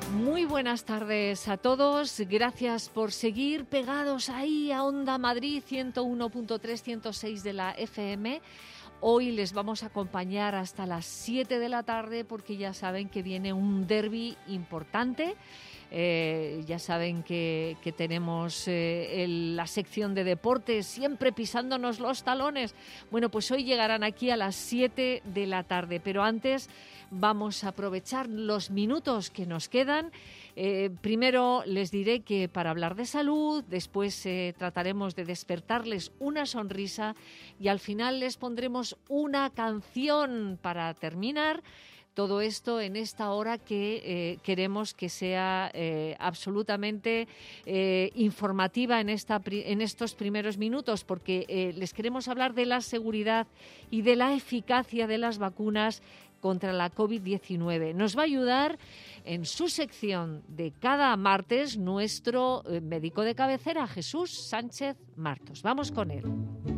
Muy buenas tardes a todos. Gracias por seguir pegados ahí a Onda Madrid 101.3, 106 de la FM. Hoy les vamos a acompañar hasta las 7 de la tarde porque ya saben que viene un derbi importante. Ya saben que tenemos la sección de deportes siempre pisándonos los talones. Bueno, pues hoy llegarán aquí a las 7 de la tarde, pero antes vamos a aprovechar los minutos que nos quedan. Primero les diré que para hablar de salud, después trataremos de despertarles una sonrisa y al final les pondremos una canción para terminar. Todo esto en esta hora que queremos que sea absolutamente informativa en estos primeros minutos, porque les queremos hablar de la seguridad y de la eficacia de las vacunas contra la COVID-19. Nos va a ayudar en su sección de cada martes nuestro médico de cabecera, Jesús Sánchez Martos. Vamos con él.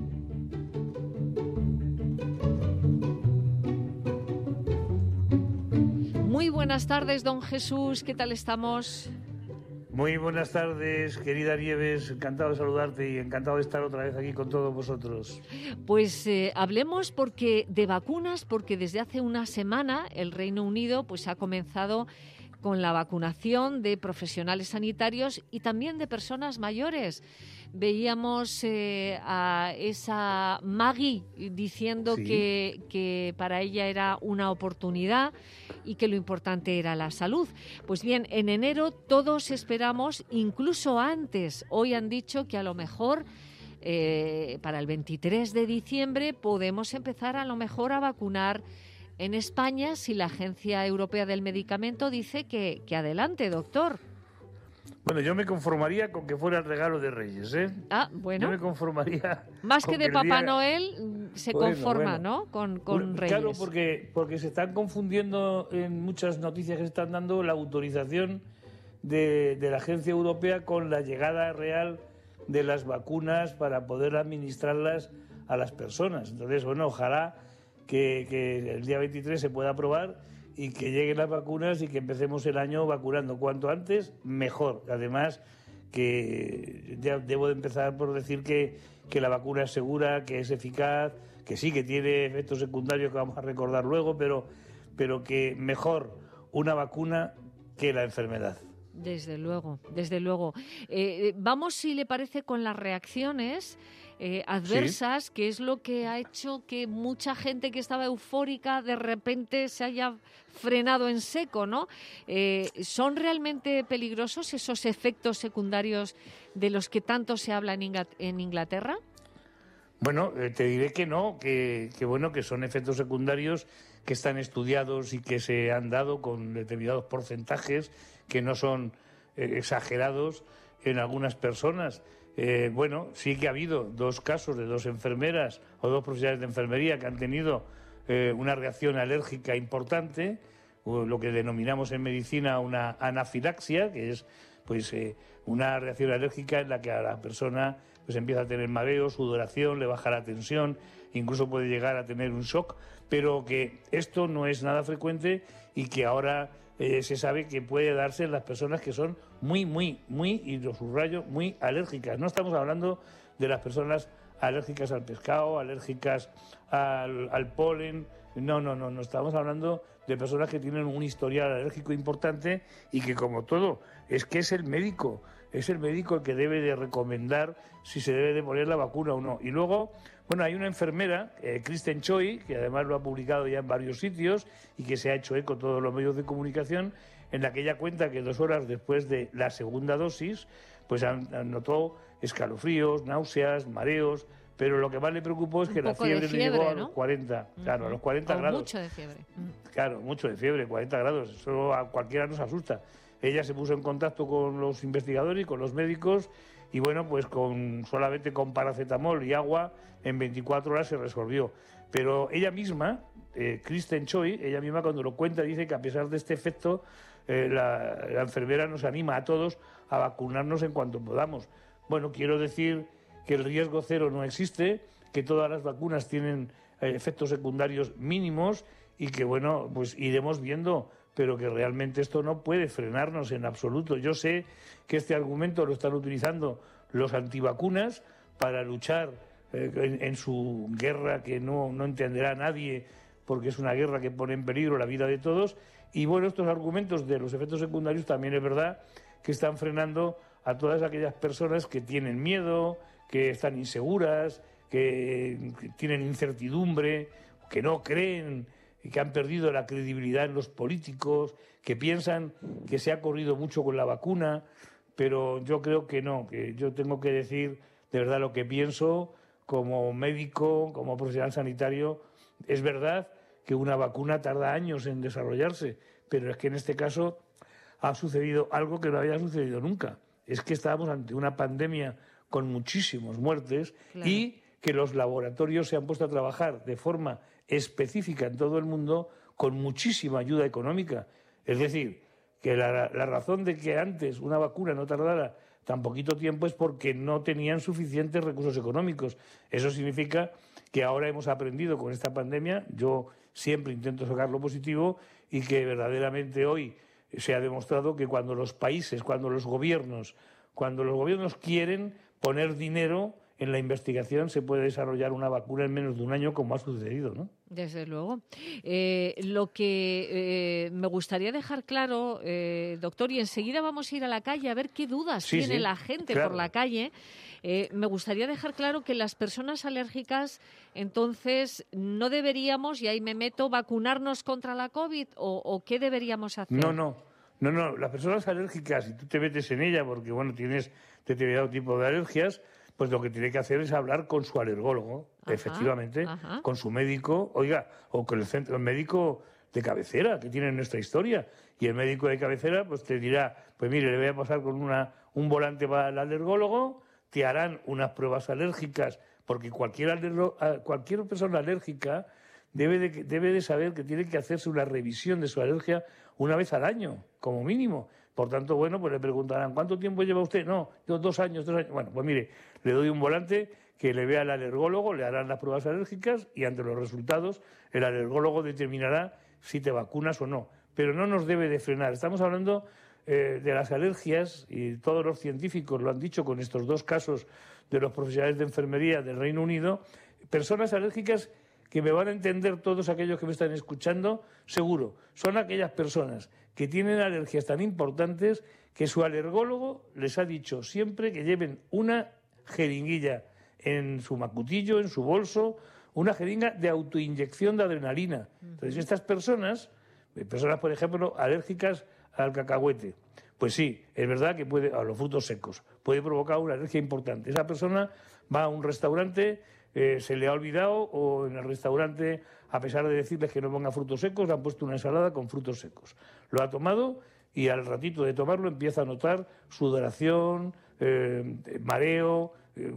Muy buenas tardes, don Jesús. ¿Qué tal estamos? Muy buenas tardes, querida Nieves. Encantado de saludarte y encantado de estar otra vez aquí con todos vosotros. Pues hablemos de vacunas, porque desde hace una semana el Reino Unido pues ha comenzado con la vacunación de profesionales sanitarios y también de personas mayores. Veíamos a esa Maggie diciendo sí, que para ella era una oportunidad y que lo importante era la salud. Pues bien, en enero todos esperamos, incluso antes, hoy han dicho que a lo mejor para el 23 de diciembre podemos empezar a lo mejor a vacunar en España si la Agencia Europea del Medicamento dice que adelante, doctor. Bueno, yo me conformaría con que fuera el regalo de Reyes, ¿eh? Ah, bueno. Yo me conformaría... Más que de Papá Noel se conforma, ¿no? Con Reyes. Claro, porque se están confundiendo en muchas noticias que se están dando la autorización de la Agencia Europea con la llegada real de las vacunas para poder administrarlas a las personas. Entonces, bueno, ojalá que el día 23 se pueda aprobar y que lleguen las vacunas y que empecemos el año vacunando. Cuanto antes, mejor. Además, que ya debo de empezar por decir que la vacuna es segura, que es eficaz, que sí, que tiene efectos secundarios que vamos a recordar luego, pero que mejor una vacuna que la enfermedad. Desde luego, desde luego. Vamos, si le parece, con las reacciones adversas, sí, que es lo que ha hecho que mucha gente que estaba eufórica de repente se haya frenado en seco, ¿no? ¿Son realmente peligrosos esos efectos secundarios de los que tanto se habla en Inglaterra? Bueno, te diré que no, que bueno, que son efectos secundarios que están estudiados y que se han dado con determinados porcentajes que no son exagerados en algunas personas. Bueno, sí que ha habido 2 casos de 2 enfermeras o 2 profesionales de enfermería que han tenido una reacción alérgica importante, o lo que denominamos en medicina una anafilaxia, que es pues una reacción alérgica en la que a la persona pues empieza a tener mareo, sudoración, le baja la tensión, incluso puede llegar a tener un shock, pero que esto no es nada frecuente y que ahora se sabe que puede darse en las personas que son muy, y lo subrayo, muy alérgicas. No estamos hablando de las personas alérgicas al pescado, alérgicas al polen. No, estamos hablando de personas que tienen un historial alérgico importante y que, como todo, es que es el médico el que debe de recomendar si se debe de poner la vacuna o no. Y luego, bueno, hay una enfermera, Kristen Choi, que además lo ha publicado ya en varios sitios y que se ha hecho eco en todos los medios de comunicación, en la que ella cuenta que 2 horas después de la segunda dosis, pues notó escalofríos, náuseas, mareos, pero lo que más le preocupó es que la fiebre le llegó a los 40, claro, a los 40 grados. Mucho de fiebre. Claro, mucho de fiebre, 40 grados, eso a cualquiera nos asusta. Ella se puso en contacto con los investigadores y con los médicos y bueno, pues solamente con paracetamol y agua en 24 horas se resolvió. Pero ella misma, Kristen Choi, ella misma cuando lo cuenta dice que a pesar de este efecto, la enfermera nos anima a todos a vacunarnos en cuanto podamos. Bueno, quiero decir que el riesgo cero no existe, que todas las vacunas tienen efectos secundarios mínimos y que, bueno, pues iremos viendo pero que realmente esto no puede frenarnos en absoluto. Yo sé que este argumento lo están utilizando los antivacunas para luchar en su guerra que no entenderá nadie, porque es una guerra que pone en peligro la vida de todos. Y bueno, estos argumentos de los efectos secundarios también es verdad que están frenando a todas aquellas personas que tienen miedo, que están inseguras, que tienen incertidumbre, que no creen, que han perdido la credibilidad en los políticos, que piensan que se ha corrido mucho con la vacuna, pero yo creo que no, que yo tengo que decir de verdad lo que pienso como médico, como profesional sanitario. Es verdad que una vacuna tarda años en desarrollarse, pero es que en este caso ha sucedido algo que no había sucedido nunca. Es que estábamos ante una pandemia con muchísimas muertes, claro, y que los laboratorios se han puesto a trabajar de forma específica en todo el mundo con muchísima ayuda económica. Es decir, que la razón de que antes una vacuna no tardara tan poquito tiempo es porque no tenían suficientes recursos económicos. Eso significa que ahora hemos aprendido con esta pandemia, yo siempre intento sacar lo positivo, y que verdaderamente hoy se ha demostrado que cuando los países, cuando los gobiernos quieren poner dinero en la investigación, se puede desarrollar una vacuna en menos de un año, como ha sucedido, ¿no? Desde luego. Lo que me gustaría dejar claro, doctor, y enseguida vamos a ir a la calle a ver qué dudas tiene la gente, claro, por la calle. Me gustaría dejar claro que las personas alérgicas, entonces, no deberíamos, y ahí me meto, vacunarnos contra la COVID, o ¿qué deberíamos hacer? No. Las personas alérgicas, si tú te metes en ella porque, bueno, tienes determinado tipo de alergias, pues lo que tiene que hacer es hablar con su alergólogo, efectivamente, con su médico, o con el médico de cabecera que tiene en nuestra historia. Y el médico de cabecera pues te dirá, pues mire, le voy a pasar con un volante para el alergólogo, te harán unas pruebas alérgicas, porque cualquier persona alérgica debe de saber que tiene que hacerse una revisión de su alergia una vez al año, como mínimo. Por tanto, bueno, pues le preguntarán, ¿cuánto tiempo lleva usted? No, yo 2 años. Bueno, pues mire, le doy un volante que le vea al alergólogo, le harán las pruebas alérgicas y ante los resultados el alergólogo determinará si te vacunas o no. Pero no nos debe de frenar. Estamos hablando de las alergias, y todos los científicos lo han dicho con estos 2 casos de los profesionales de enfermería del Reino Unido, personas alérgicas que me van a entender todos aquellos que me están escuchando, seguro, son aquellas personas que tienen alergias tan importantes que su alergólogo les ha dicho siempre que lleven una jeringuilla en su macutillo, en su bolso, una jeringa de autoinyección de adrenalina. Entonces, estas personas, por ejemplo, alérgicas al cacahuete, pues sí, es verdad que a los frutos secos, puede provocar una alergia importante. Esa persona va a un restaurante, se le ha olvidado, o en el restaurante, a pesar de decirles que no ponga frutos secos, le han puesto una ensalada con frutos secos. Lo ha tomado y al ratito de tomarlo empieza a notar sudoración, mareo,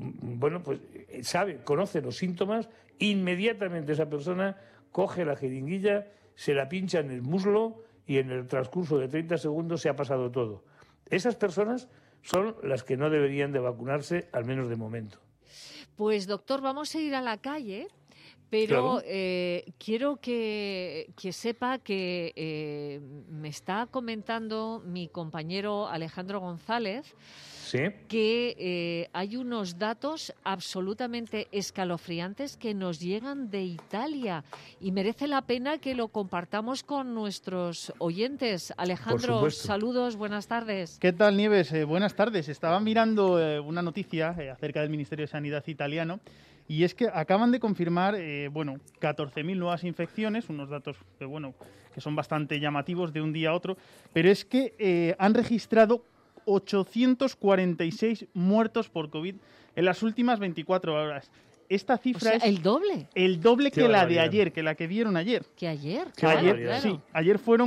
conoce los síntomas, inmediatamente esa persona coge la jeringuilla, se la pincha en el muslo y en el transcurso de 30 segundos se ha pasado todo. Esas personas son las que no deberían de vacunarse, al menos de momento. Pues, doctor, vamos a ir a la calle, pero claro, quiero que sepa que me está comentando mi compañero Alejandro González, ¿sí?, que hay unos datos absolutamente escalofriantes que nos llegan de Italia y merece la pena que lo compartamos con nuestros oyentes. Alejandro, saludos, buenas tardes. ¿Qué tal, Nieves? Buenas tardes. Estaba mirando una noticia acerca del Ministerio de Sanidad italiano y es que acaban de confirmar 14.000 nuevas infecciones, unos datos que son bastante llamativos de un día a otro, pero es que han registrado 846 muertos por COVID en las últimas 24 horas. Esta cifra es... ¿el doble? El doble que la de ayer, que la que vieron ayer. ¿Que ayer? Claro. Sí, ayer fueron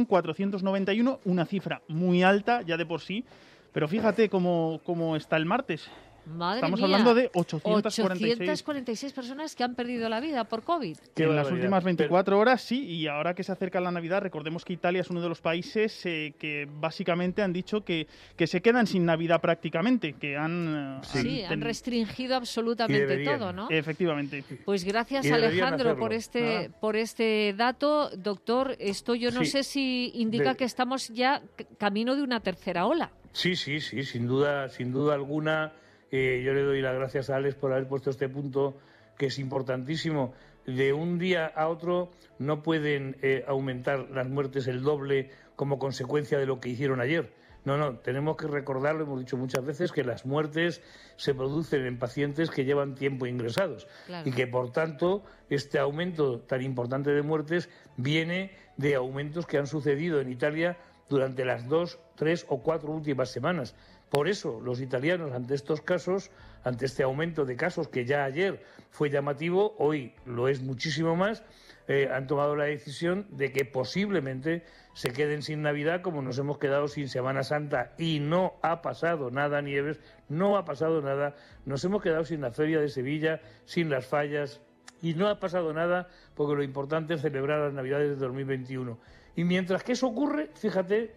491, una cifra muy alta ya de por sí, pero fíjate cómo está el martes. Madre Estamos mía. hablando de 846. 846 personas que han perdido la vida por COVID. En las últimas 24 horas, sí, y ahora que se acerca la Navidad, recordemos que Italia es uno de los países que básicamente han dicho que se quedan sin Navidad prácticamente, que han... han restringido absolutamente todo, ¿no? Efectivamente. Pues gracias, Y Alejandro, hacerlo. por este dato. Doctor, esto yo no sé si indica que estamos ya camino de una tercera ola. Sí, sin duda alguna. Yo le doy las gracias a Alex por haber puesto este punto, que es importantísimo. De un día a otro no pueden aumentar las muertes el doble como consecuencia de lo que hicieron ayer. No, tenemos que recordar, lo hemos dicho muchas veces, que las muertes se producen en pacientes que llevan tiempo ingresados. Claro. Y que, por tanto, este aumento tan importante de muertes viene de aumentos que han sucedido en Italia durante las 2, 3 o 4 últimas semanas. Por eso, los italianos, ante estos casos, ante este aumento de casos que ya ayer fue llamativo, hoy lo es muchísimo más, han tomado la decisión de que posiblemente se queden sin Navidad, como nos hemos quedado sin Semana Santa, y no ha pasado nada, Nieves, no ha pasado nada. Nos hemos quedado sin la Feria de Sevilla, sin las fallas, y no ha pasado nada, porque lo importante es celebrar las Navidades de 2021. Y mientras que eso ocurre, fíjate,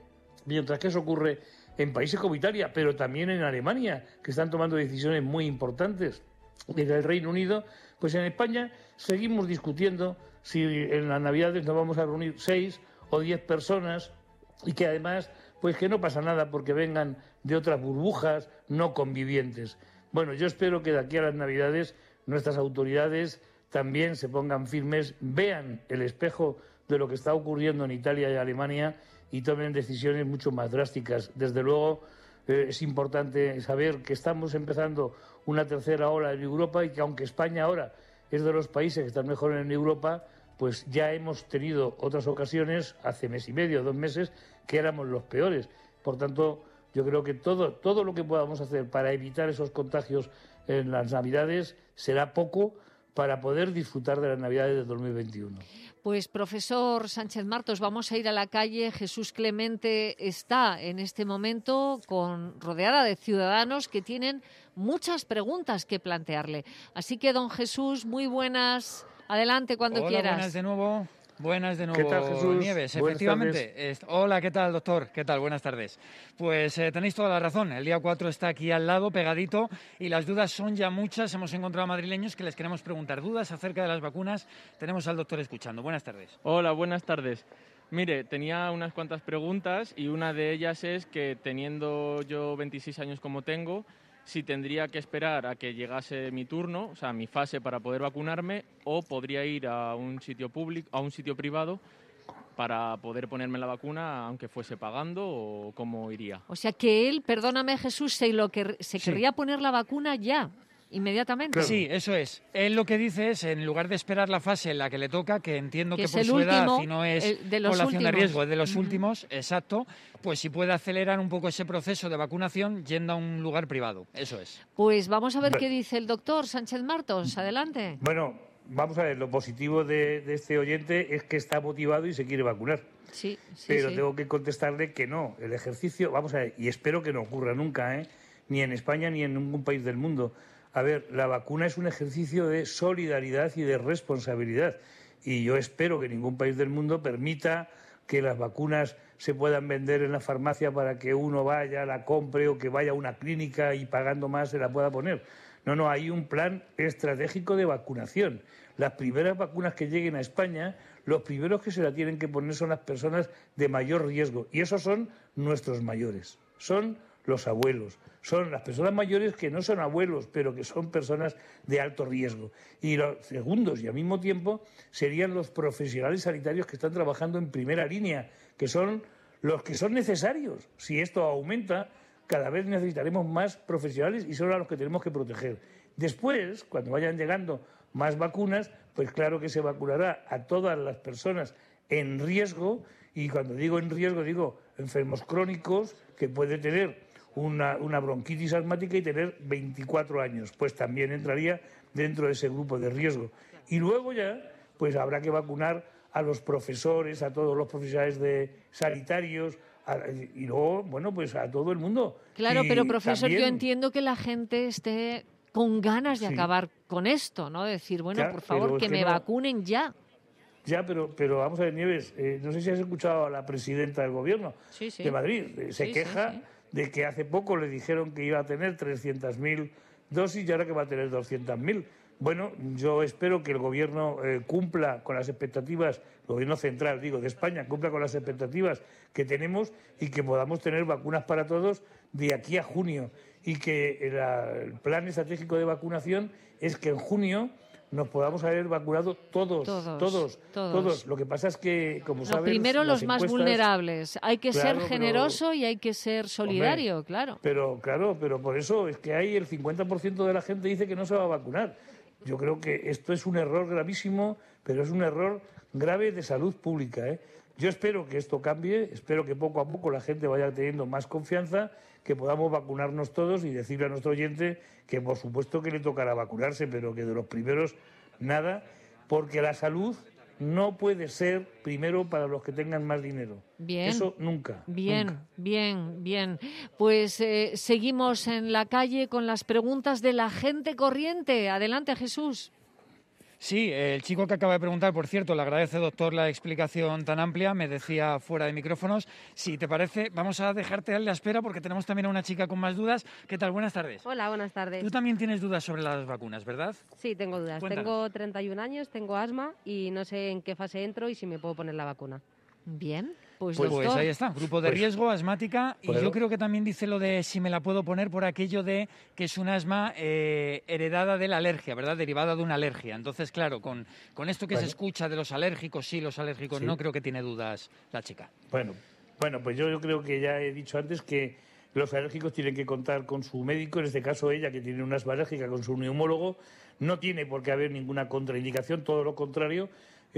en países como Italia, pero también en Alemania, que están tomando decisiones muy importantes, desde el Reino Unido, pues en España seguimos discutiendo si en las Navidades nos vamos a reunir 6 o 10 personas, y que además, pues que no pasa nada porque vengan de otras burbujas no convivientes. Bueno, yo espero que de aquí a las Navidades nuestras autoridades también se pongan firmes, vean el espejo de lo que está ocurriendo en Italia y Alemania y tomen decisiones mucho más drásticas. Desde luego, es importante saber que estamos empezando una tercera ola en Europa y que aunque España ahora es de los países que están mejor en Europa, pues ya hemos tenido otras ocasiones, hace mes y medio, 2 meses, que éramos los peores. Por tanto, yo creo que todo lo que podamos hacer para evitar esos contagios en las Navidades será poco para poder disfrutar de las Navidades de 2021. Pues, profesor Sánchez Martos, vamos a ir a la calle. Jesús Clemente está en este momento rodeada de ciudadanos que tienen muchas preguntas que plantearle. Así que, don Jesús, muy buenas. Adelante cuando quieras. Buenas de nuevo. Buenas de nuevo, ¿Qué tal, Jesús? Nieves. Buenas Efectivamente. Hola, ¿qué tal, doctor? ¿Qué tal? Buenas tardes. Pues tenéis toda la razón. El día 4 está aquí al lado, pegadito, y las dudas son ya muchas. Hemos encontrado madrileños que les queremos preguntar dudas acerca de las vacunas. Tenemos al doctor escuchando. Buenas tardes. Hola, buenas tardes. Mire, tenía unas cuantas preguntas y una de ellas es que teniendo yo 26 años como tengo, si tendría que esperar a que llegase mi turno, o sea, mi fase para poder vacunarme, o podría ir a un sitio público, a un sitio privado para poder ponerme la vacuna, aunque fuese pagando, o cómo iría. O sea que él, perdóname Jesús, se querría poner la vacuna ya, inmediatamente. Claro. Sí, eso es. Él lo que dice es, en lugar de esperar la fase en la que le toca, que entiendo que por es su el edad, último, y no es de los población de últimos. riesgo, es de los últimos, exacto, pues si puede acelerar un poco ese proceso de vacunación yendo a un lugar privado. Eso es. Pues vamos a ver qué dice el doctor Sánchez Martos. Adelante. Bueno, vamos a ver, lo positivo de este oyente es que está motivado y se quiere vacunar. Sí, Pero sí. tengo que contestarle que no. El ejercicio, vamos a ver, y espero que no ocurra nunca, ni en España ni en ningún país del mundo. A ver, la vacuna es un ejercicio de solidaridad y de responsabilidad. Y yo espero que ningún país del mundo permita que las vacunas se puedan vender en la farmacia para que uno vaya, la compre o que vaya a una clínica y pagando más se la pueda poner. No, hay un plan estratégico de vacunación. Las primeras vacunas que lleguen a España, los primeros que se la tienen que poner son las personas de mayor riesgo. Y esos son nuestros mayores, son los abuelos, son las personas mayores que no son abuelos, pero que son personas de alto riesgo. Y los segundos y al mismo tiempo serían los profesionales sanitarios que están trabajando en primera línea, que son los que son necesarios. Si esto aumenta, cada vez necesitaremos más profesionales y son a los que tenemos que proteger. Después, cuando vayan llegando más vacunas, pues claro que se vacunará a todas las personas en riesgo, y cuando digo en riesgo digo enfermos crónicos que puede tener una bronquitis asmática y tener 24 años, pues también entraría dentro de ese grupo de riesgo. Y luego ya, pues habrá que vacunar a los profesores, a todos los profesionales sanitarios, Y luego, bueno, pues a todo el mundo. Claro, Y pero profesor, yo también, entiendo que la gente esté con ganas de sí, acabar con esto, ¿no? Decir, bueno, claro, por favor, pero es que que me no. vacunen ya. Ya, pero vamos a ver, Nieves, no sé si has escuchado a la presidenta del gobierno Sí, sí. de Madrid. Se Sí, sí, queja sí. de que hace poco le dijeron que iba a tener 300.000 dosis y ahora que va a tener 200.000. Bueno, yo espero que el gobierno cumpla con las expectativas, el gobierno central, digo, de España, cumpla con las expectativas que tenemos y que podamos tener vacunas para todos de aquí a junio. Y que el plan estratégico de vacunación es que en junio nos podamos haber vacunado todos. Lo que pasa es que, como No, sabes, primero las los más encuestas, vulnerables. Hay que claro, ser generoso y hay que ser solidario, hombre, claro. Pero claro, pero por eso es que hay el 50% de la gente dice que no se va a vacunar. Yo creo que esto es un error gravísimo, pero es un error grave de salud pública, ¿eh? Yo espero que esto cambie, espero que poco a poco la gente vaya teniendo más confianza, que podamos vacunarnos todos y decirle a nuestro oyente que por supuesto que le tocará vacunarse, pero que de los primeros nada, porque la salud no puede ser primero para los que tengan más dinero. Bien. Eso nunca. Bien, nunca. bien. Pues seguimos en la calle con las preguntas de la gente corriente. Adelante, Jesús. Sí, el chico que acaba de preguntar, por cierto, le agradece, doctor, la explicación tan amplia. Me decía fuera de micrófonos. Si te parece, vamos a dejarte a la espera porque tenemos también a una chica con más dudas. ¿Qué tal? Buenas tardes. Hola, buenas tardes. Tú también tienes dudas sobre las vacunas, ¿verdad? Sí, tengo dudas. Cuéntanos. Tengo 31 años, tengo asma y no sé en qué fase entro y si me puedo poner la vacuna. Bien, pues Pues doctor. ahí está, grupo de Pues, riesgo, asmática, y bueno. yo creo que también dice lo de si me la puedo poner por aquello de que es un asma heredada de la alergia, ¿verdad? Derivada de una alergia. Entonces, claro, con esto que se Bueno. escucha de los alérgicos, sí, los alérgicos, Sí. no creo que tiene dudas la chica. Bueno, pues yo creo que ya he dicho antes que los alérgicos tienen que contar con su médico, en este caso ella, que tiene una asma alérgica, con su neumólogo. No tiene por qué haber ninguna contraindicación, todo lo contrario.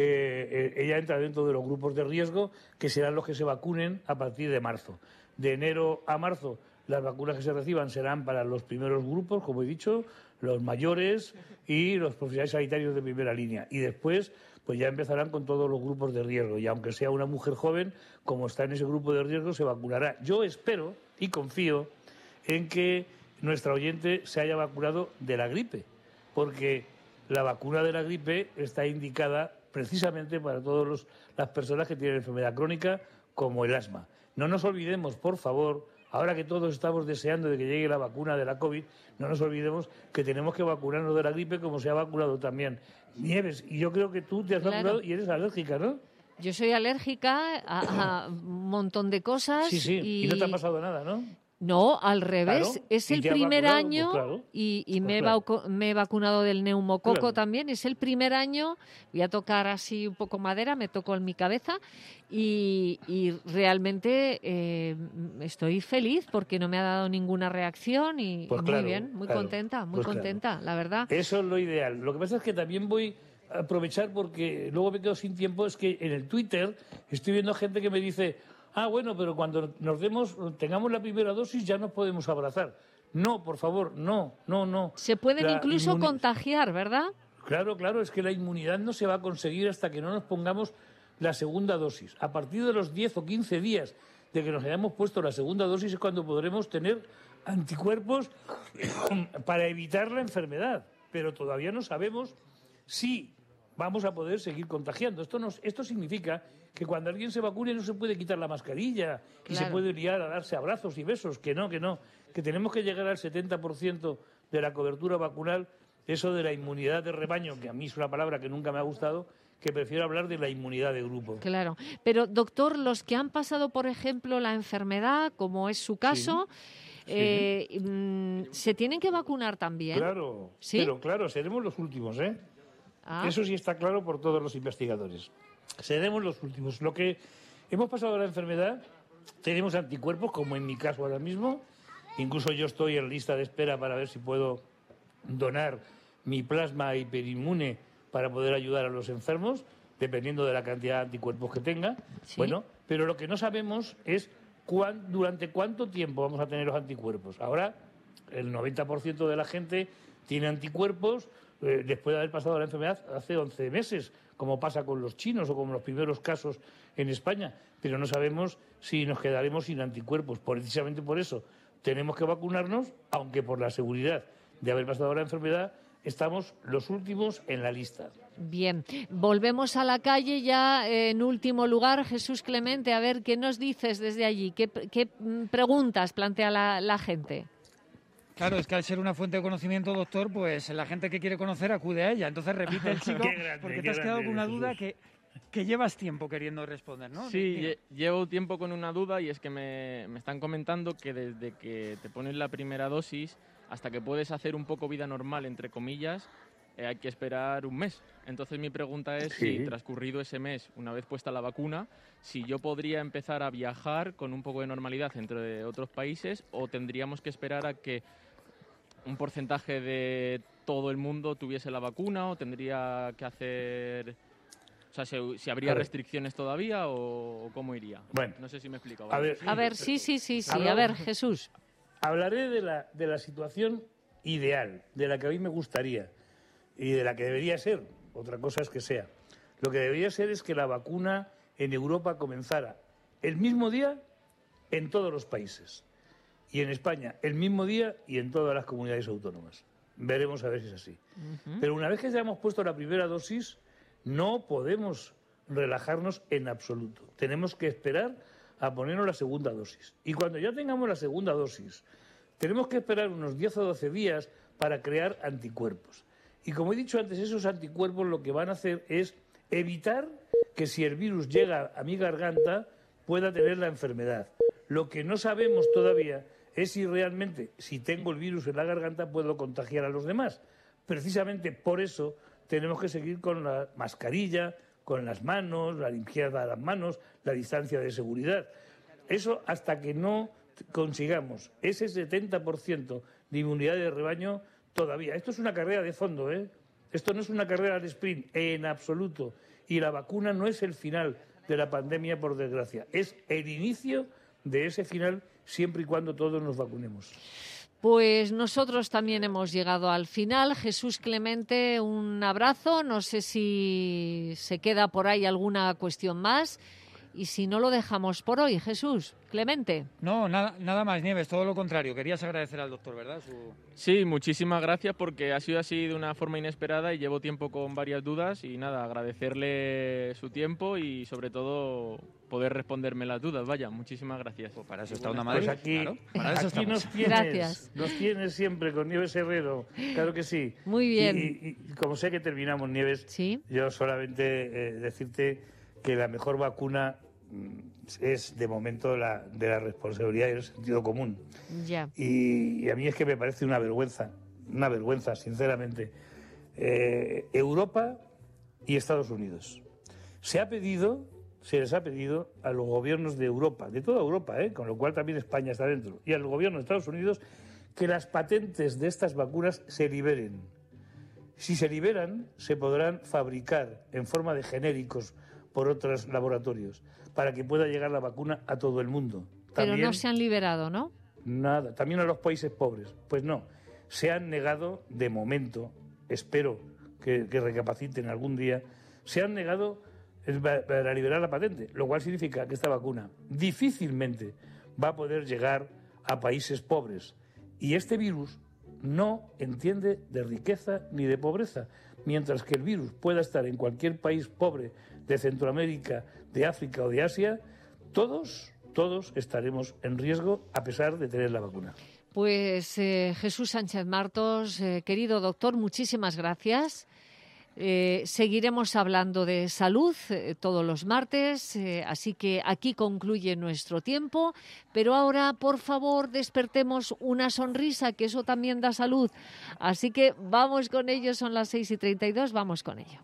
Ella entra dentro de los grupos de riesgo, que serán los que se vacunen a partir de marzo. De enero a marzo, las vacunas que se reciban serán para los primeros grupos, como he dicho, los mayores y los profesionales sanitarios de primera línea. Y después, pues ya empezarán con todos los grupos de riesgo. Y aunque sea una mujer joven, como está en ese grupo de riesgo, se vacunará. Yo espero y confío en que nuestra oyente se haya vacunado de la gripe, porque la vacuna de la gripe está indicada precisamente para todas las personas que tienen enfermedad crónica como el asma. No nos olvidemos, por favor, ahora que todos estamos deseando de que llegue la vacuna de la COVID, no nos olvidemos que tenemos que vacunarnos de la gripe como se ha vacunado también Nieves. Y yo creo que tú te has Claro. vacunado y eres alérgica, ¿no? Yo soy alérgica a un montón de cosas. Sí. Y no te ha pasado nada, ¿no? No, al revés. Claro, Es y el te has primer vacunado, año pues claro. y Pues me, claro. me he vacunado del neumococo Claro. también. Es el primer año. Voy a tocar así un poco madera, me toco en mi cabeza y realmente estoy feliz porque no me ha dado ninguna reacción y Pues muy claro, bien, muy claro, contenta, muy pues claro. contenta, la verdad. Eso es lo ideal. Lo que pasa es que también voy a aprovechar porque luego me quedo sin tiempo. Es que en el Twitter estoy viendo gente que me dice: ah, bueno, pero cuando tengamos la primera dosis ya nos podemos abrazar. No, por favor, no. Se pueden La incluso inmuni- contagiar, ¿verdad? Claro, es que la inmunidad no se va a conseguir hasta que no nos pongamos la segunda dosis. A partir de los 10 o 15 días de que nos hayamos puesto la segunda dosis es cuando podremos tener anticuerpos para evitar la enfermedad. Pero todavía no sabemos si vamos a poder seguir contagiando. Esto significa que cuando alguien se vacune no se puede quitar la mascarilla y se Claro. puede liar a darse abrazos y besos. Que no. Que tenemos que llegar al 70% de la cobertura vacunal. Eso de la inmunidad de rebaño, que a mí es una palabra que nunca me ha gustado, que prefiero hablar de la inmunidad de grupo. Claro. Pero, doctor, los que han pasado, por ejemplo, la enfermedad, como es su caso, ¿se tienen que vacunar también? Claro, ¿Sí? pero claro, seremos los últimos, ¿eh? Ah, Eso sí está claro por todos los investigadores. Seremos los últimos. Lo que hemos pasado la enfermedad, tenemos anticuerpos, como en mi caso ahora mismo. Incluso yo estoy en lista de espera para ver si puedo donar mi plasma hiperinmune para poder ayudar a los enfermos, dependiendo de la cantidad de anticuerpos que tenga. Sí. Bueno, pero lo que no sabemos es durante cuánto tiempo vamos a tener los anticuerpos. Ahora, el 90% de la gente tiene anticuerpos después de haber pasado la enfermedad hace 11 meses, como pasa con los chinos o como los primeros casos en España. Pero no sabemos si nos quedaremos sin anticuerpos. Precisamente por eso tenemos que vacunarnos, aunque por la seguridad de haber pasado la enfermedad estamos los últimos en la lista. Bien, volvemos a la calle ya en último lugar. Jesús Clemente, a ver, ¿qué nos dices desde allí? ¿Qué preguntas plantea la gente? Claro, es que al ser una fuente de conocimiento, doctor, pues la gente que quiere conocer acude a ella. Entonces repite el chico, porque te has quedado con una duda que llevas tiempo queriendo responder, ¿no? Sí, llevo tiempo con una duda, y es que me están comentando que desde que te pones la primera dosis hasta que puedes hacer un poco vida normal, entre comillas, hay que esperar un mes. Entonces mi pregunta es si transcurrido ese mes, una vez puesta la vacuna, si yo podría empezar a viajar con un poco de normalidad entre otros países, o tendríamos que esperar a que un porcentaje de todo el mundo tuviese la vacuna, o tendría que hacer... O sea, si habría restricciones todavía, o cómo iría. Bueno, no sé si me he explicado. A ver, sí. A ver, Jesús. Hablaré de la situación ideal, de la que a mí me gustaría y de la que debería ser. Otra cosa es que sea. Lo que debería ser es que la vacuna en Europa comenzara el mismo día en todos los países. Y en España el mismo día y en todas las comunidades autónomas. Veremos a ver si es así. Pero una vez que ya hemos puesto la primera dosis, no podemos relajarnos en absoluto. Tenemos que esperar a ponernos la segunda dosis. Y cuando ya tengamos la segunda dosis, tenemos que esperar unos 10 o 12 días para crear anticuerpos. Y como he dicho antes, esos anticuerpos lo que van a hacer es evitar que si el virus llega a mi garganta pueda tener la enfermedad. Lo que no sabemos todavía es si realmente, si tengo el virus en la garganta, puedo contagiar a los demás. Precisamente por eso tenemos que seguir con la mascarilla, con las manos, la limpieza de las manos, la distancia de seguridad. Eso hasta que no consigamos ese 70% de inmunidad de rebaño todavía. Esto es una carrera de fondo, ¿eh? Esto no es una carrera de sprint en absoluto. Y la vacuna no es el final de la pandemia, por desgracia. Es el inicio de ese final, siempre y cuando todos nos vacunemos. Pues nosotros también hemos llegado al final. Jesús Clemente, un abrazo. No sé si se queda por ahí alguna cuestión más. Y si no, lo dejamos por hoy. Jesús Clemente. No, nada más, Nieves, todo lo contrario. Querías agradecer al doctor, ¿verdad? Sí, muchísimas gracias, porque ha sido así de una forma inesperada y llevo tiempo con varias dudas. Y nada, agradecerle su tiempo y sobre todo poder responderme las dudas. Vaya, muchísimas gracias. Pues para eso está Onda Madrid. Pues aquí, claro, para eso aquí nos tienes siempre con Nieves Herrero. Claro que sí. Muy bien. Y como sé que terminamos, Nieves, ¿sí? Yo solamente decirte que la mejor vacuna es, de momento, de la responsabilidad y el sentido común. Ya. Y a mí es que me parece una vergüenza, sinceramente. Europa y Estados Unidos. Se les ha pedido a los gobiernos de Europa, de toda Europa, con lo cual también España está dentro, y al gobierno de Estados Unidos, que las patentes de estas vacunas se liberen. Si se liberan, se podrán fabricar en forma de genéricos por otros laboratorios, para que pueda llegar la vacuna a todo el mundo. Pero no se han liberado, ¿no? Nada, también a los países pobres. Pues no, se han negado de momento, espero que recapaciten algún día, se han negado para liberar la patente, lo cual significa que esta vacuna difícilmente va a poder llegar a países pobres. Y este virus no entiende de riqueza ni de pobreza, mientras que el virus pueda estar en cualquier país pobre de Centroamérica, de África o de Asia, todos estaremos en riesgo a pesar de tener la vacuna. Pues Jesús Sánchez Martos, querido doctor, muchísimas gracias. Seguiremos hablando de salud todos los martes, así que aquí concluye nuestro tiempo, pero ahora, por favor, despertemos una sonrisa, que eso también da salud. Así que vamos con ello, son las 6:32, vamos con ello.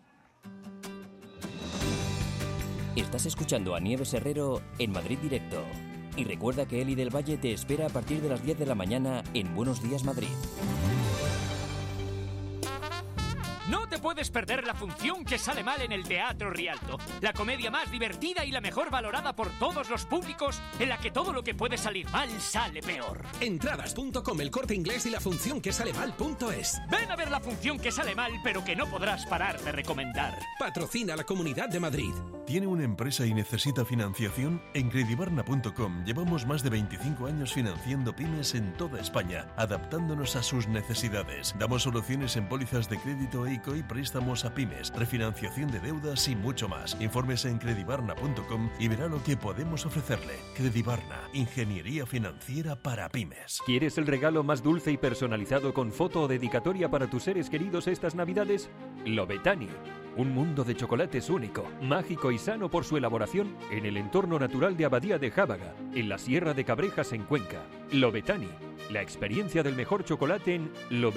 Estás escuchando a Nieves Herrero en Madrid Directo. Y recuerda que Eli del Valle te espera a partir de las 10 de la mañana en Buenos Días Madrid. ¡No te puedo! puedes perder la función que sale mal en el Teatro Rialto. La comedia más divertida y la mejor valorada por todos los públicos, en la que todo lo que puede salir mal sale peor. Entradas.com, El Corte Inglés y la función que sale mal.es. Ven a ver la función que sale mal, pero que no podrás parar de recomendar. Patrocina la Comunidad de Madrid. ¿Tiene una empresa y necesita financiación? En Credibarna.com llevamos más de 25 años financiando pymes en toda España, adaptándonos a sus necesidades. Damos soluciones en pólizas de crédito ICO y préstamos a pymes, refinanciación de deudas y mucho más. Infórmese en Credibarna.com y verá lo que podemos ofrecerle. Credibarna, ingeniería financiera para pymes. ¿Quieres el regalo más dulce y personalizado con foto o dedicatoria para tus seres queridos estas Navidades? Lobetani. Un mundo de chocolates único, mágico y sano por su elaboración en el entorno natural de Abadía de Jábaga, en la Sierra de Cabrejas en Cuenca. Lobetani, la experiencia del mejor chocolate en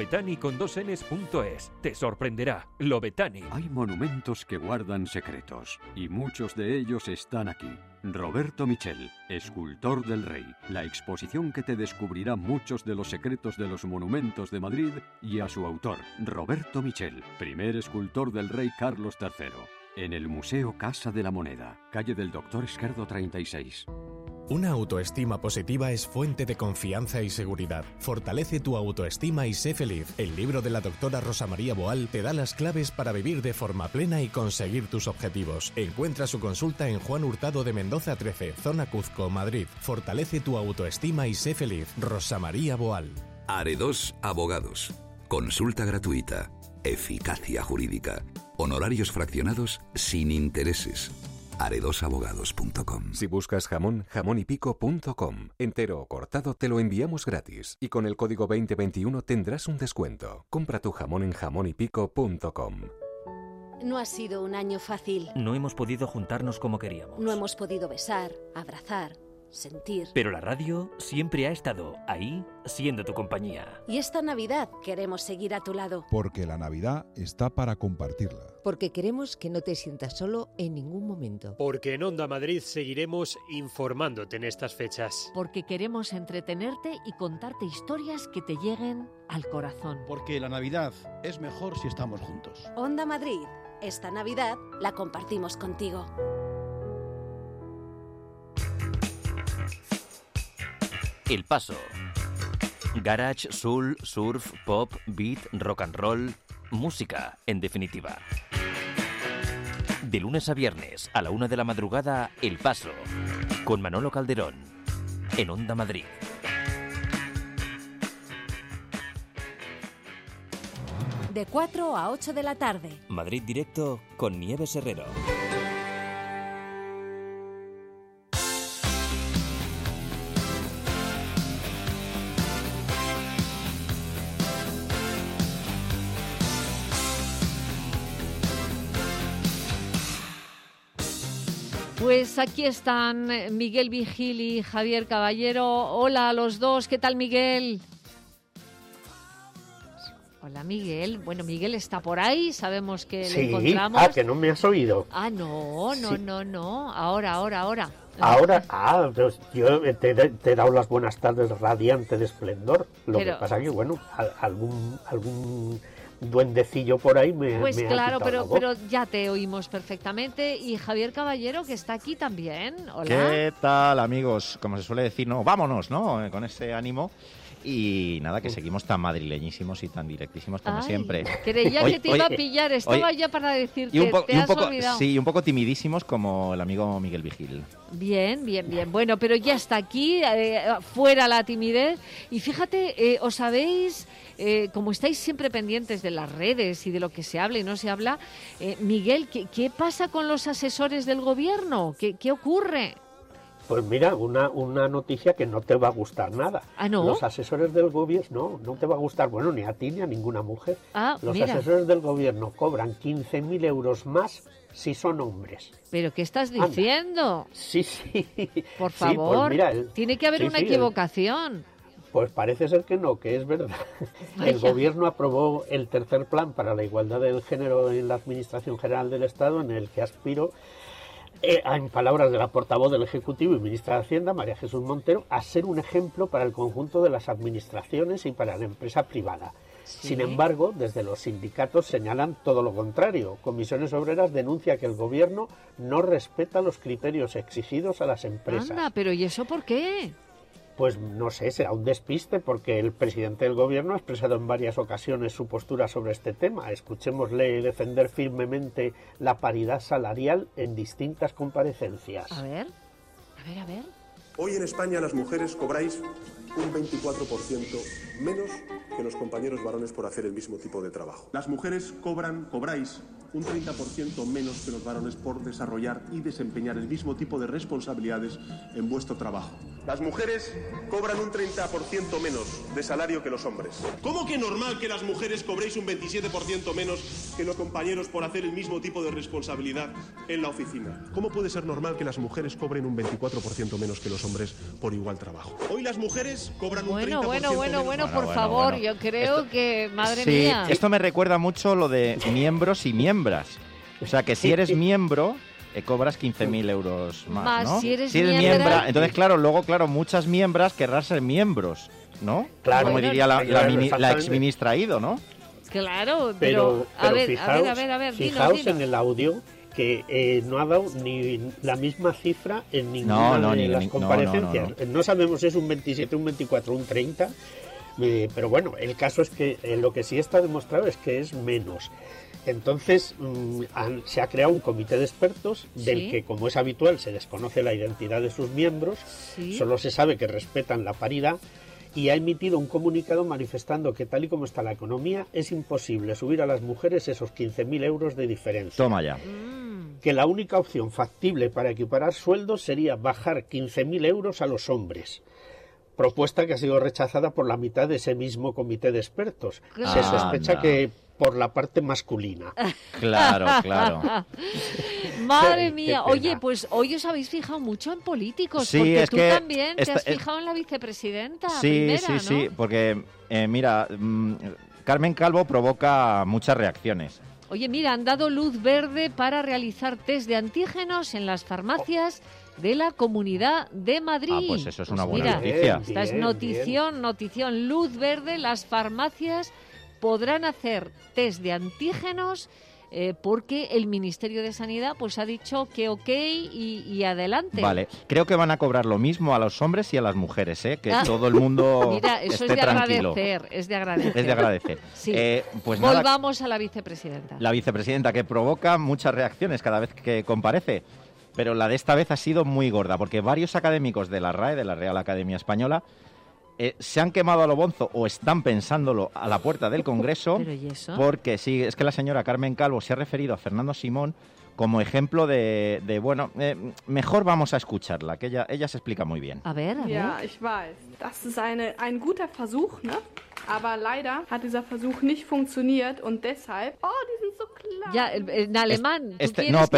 lobetani.es. Te sorprenderá. Lobetani. Hay monumentos que guardan secretos y muchos de ellos están aquí. Roberto Michel, escultor del Rey, la exposición que te descubrirá muchos de los secretos de los monumentos de Madrid y a su autor, Roberto Michel, primer escultor del Rey Carlos III, en el Museo Casa de la Moneda, calle del Doctor Esquerdo 36. Una autoestima positiva es fuente de confianza y seguridad. Fortalece tu autoestima y sé feliz. El libro de la doctora Rosa María Boal te da las claves para vivir de forma plena y conseguir tus objetivos. Encuentra su consulta en Juan Hurtado de Mendoza 13, zona Cuzco, Madrid. Fortalece tu autoestima y sé feliz. Rosa María Boal. Aredos Abogados. Consulta gratuita. Eficacia jurídica. Honorarios fraccionados sin intereses. aredosabogados.com. Si buscas jamón, jamonypico.com. Entero o cortado te lo enviamos gratis. Y con el código 2021 tendrás un descuento. Compra tu jamón en jamonypico.com. No ha sido un año fácil. No hemos podido juntarnos como queríamos. No hemos podido besar, abrazar, sentir. Pero la radio siempre ha estado ahí, siendo tu compañía. Y esta Navidad queremos seguir a tu lado. Porque la Navidad está para compartirla. Porque queremos que no te sientas solo en ningún momento. Porque en Onda Madrid seguiremos informándote en estas fechas. Porque queremos entretenerte y contarte historias que te lleguen al corazón. Porque la Navidad es mejor si estamos juntos. Onda Madrid, esta Navidad la compartimos contigo. El Paso. Garage, soul, surf, pop, beat, rock and roll. Música, en definitiva. De lunes a viernes, a la 1 de la madrugada, El Paso. Con Manolo Calderón. En Onda Madrid. De 4 a 8 de la tarde. Madrid Directo con Nieves Herrero. Pues aquí están Miguel Vigil y Javier Caballero. Hola a los dos, ¿qué tal, Miguel? Hola, Miguel. Bueno, Miguel está por ahí, sabemos que le encontramos. Que no me has oído. No. Ahora. Ahora, pues yo te he dado las buenas tardes radiante de esplendor. Que pasa que, bueno, algún duendecillo por ahí me Pues me claro, ha quitado pero ya te oímos perfectamente. Y Javier Caballero, que está aquí también. Hola. ¿Qué tal, amigos? Como se suele decir, no, vámonos, ¿no? Con ese ánimo. Y nada, que seguimos tan madrileñísimos y tan directísimos como siempre. Creía que te iba a pillar, estaba ya para decirte, te has olvidado. Sí, un poco timidísimos como el amigo Miguel Vigil. Bien. Bueno, pero ya está aquí, fuera la timidez. Y fíjate, os sabéis, como estáis siempre pendientes de las redes y de lo que se habla y no se habla, Miguel, ¿qué pasa con los asesores del gobierno? ¿Qué ocurre? Pues mira, una noticia que no te va a gustar nada. ¿Ah, no? Los asesores del gobierno, no te va a gustar, bueno, ni a ti ni a ninguna mujer. Los asesores del gobierno cobran 15.000 euros más si son hombres. ¿Pero qué estás diciendo? Sí. Por favor, pues mira, tiene que haber una equivocación. Pues parece ser que no, que es verdad. Vaya. El gobierno aprobó el tercer plan para la igualdad del género en la Administración General del Estado, en el que aspiro, en palabras de la portavoz del Ejecutivo y ministra de Hacienda, María Jesús Montero, a ser un ejemplo para el conjunto de las administraciones y para la empresa privada. Sí. Sin embargo, desde los sindicatos señalan todo lo contrario. Comisiones Obreras denuncia que el gobierno no respeta los criterios exigidos a las empresas. Anda, pero ¿y eso por qué? Pues no sé, será un despiste porque el presidente del gobierno ha expresado en varias ocasiones su postura sobre este tema. Escuchémosle defender firmemente la paridad salarial en distintas comparecencias. A ver. Hoy en España las mujeres cobráis un 24% menos que los compañeros varones por hacer el mismo tipo de trabajo. Las mujeres cobráis un 30% menos que los varones por desarrollar y desempeñar el mismo tipo de responsabilidades en vuestro trabajo. Las mujeres cobran un 30% menos de salario que los hombres. ¿Cómo que normal que las mujeres cobréis un 27% menos que los compañeros por hacer el mismo tipo de responsabilidad en la oficina? ¿Cómo puede ser normal que las mujeres cobren un 24% menos que los hombres por igual trabajo? Hoy las mujeres cobran un 30% menos. Por favor, yo creo que, madre mía. Sí, esto me recuerda mucho lo de miembros y miembras. O sea, que si eres miembro, cobras 15.000 euros más, ¿no? Si eres miembra, entonces, claro, muchas miembras querrán ser miembros, ¿no? Claro. Como diría la exministra Ido, ¿no? Claro, pero a ver, fijaos en el audio que no ha dado ni la misma cifra en ninguna de las comparecencias. No sabemos si es un 27, un 24, un 30, pero bueno, el caso es que lo que sí está demostrado es que es menos. Entonces se ha creado un comité de expertos del que, como es habitual, se desconoce la identidad de sus miembros, solo se sabe que respetan la paridad, y ha emitido un comunicado manifestando que, tal y como está la economía, es imposible subir a las mujeres esos 15.000 euros de diferencia. Toma ya. Que la única opción factible para equiparar sueldos sería bajar 15.000 euros a los hombres. Propuesta que ha sido rechazada por la mitad de ese mismo comité de expertos. Se sospecha que por la parte masculina. Claro. Madre mía. Oye, pues hoy os habéis fijado mucho en políticos, sí, porque es tú también te has fijado en la vicepresidenta primera, ¿no? Sí, porque, mira, Carmen Calvo provoca muchas reacciones. Oye, mira, han dado luz verde para realizar test de antígenos en las farmacias de la Comunidad de Madrid. Ah, pues eso es una buena noticia. Esta es notición, luz verde. Las farmacias podrán hacer test de antígenos porque el Ministerio de Sanidad pues ha dicho que ok y adelante. Vale, creo que van a cobrar lo mismo a los hombres y a las mujeres, que todo el mundo mira, eso esté tranquilo. Es de agradecer. Es de agradecer. Sí. Pues volvamos a la vicepresidenta. La vicepresidenta, que provoca muchas reacciones cada vez que comparece, pero la de esta vez ha sido muy gorda, porque varios académicos de la RAE, de la Real Academia Española, se han quemado a lo bonzo o están pensándolo a la puerta del Congreso. ¿Pero y eso? Porque sí, es que la señora Carmen Calvo se ha referido a Fernando Simón como ejemplo de mejor vamos a escucharla, que ella se explica muy bien. A ver. Ja, ich weiß. Das ist ein guter Versuch, ne? Aber leider hat dieser Versuch nicht funktioniert und deshalb... Oh, die sind so klein. Ya, en alemán. Es que no